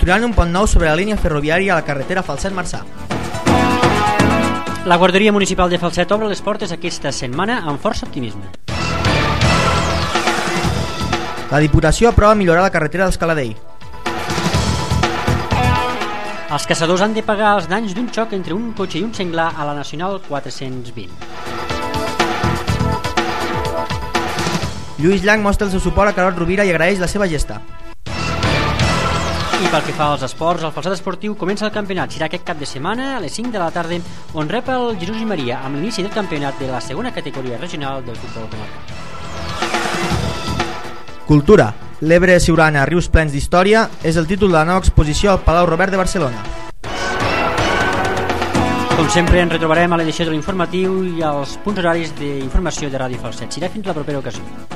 construiran un pont nou sobre la línia ferroviària a la carretera Falset-Marçà. La Guarderia Municipal de Falset obre les portes aquesta setmana amb força optimisme. La Diputació aprova millorar la carretera d'Escaladell. Els caçadors han de pagar els danys d'un xoc entre un cotxe i un senglar a la Nacional 420. Lluís Llach mostra el seu suport a Carol Rovira i agraeix la seva gesta. I pel que fa als esports, el Falset Esportiu comença el campionat. Serà aquest cap de setmana a les 5 de la tarda, on rep el Jesús i Maria amb l'inici del campionat de la segona categoria regional del futbol comarcal. Cultura. L'Ebre Siurana, rius plens d'història, és el títol de la nova exposició al Palau Robert de Barcelona. Com sempre, ens retrobarem a l'edició de l'informatiu i als punts horaris d'informació de Ràdio Falset. Serà fins la propera ocasió.